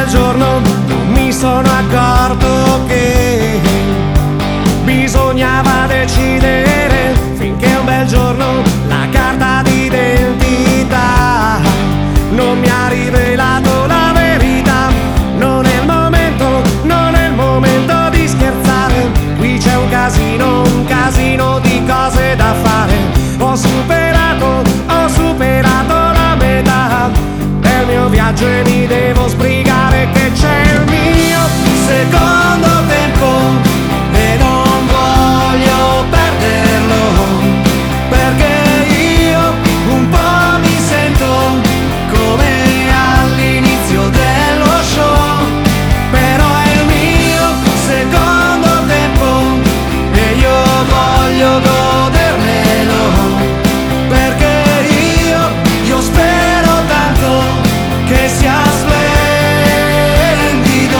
bel giorno mi sono accorto che bisognava decidere, finché un bel giorno la carta d'identità non mi ha rivelato la verità. Non è il momento, non è il momento di scherzare, qui c'è un casino di cose da fare. Ho superato la metà del mio viaggio e mi devo sbrigare, che c'è il mio secondo tempo e non voglio perderlo, perché io un po' mi sento come all'inizio dello show, però è il mio secondo tempo e io voglio godermelo, perché io spero tanto che sia splendido.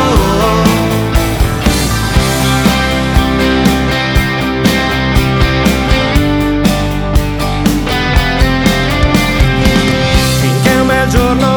Finché un bel giorno